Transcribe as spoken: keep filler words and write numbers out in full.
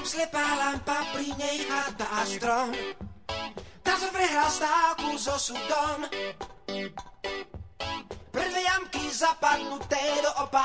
slepá lampa pri nej chata a strom. Tam som prehral stávku so súdom. Pre dve jamky zapadnuté do opá.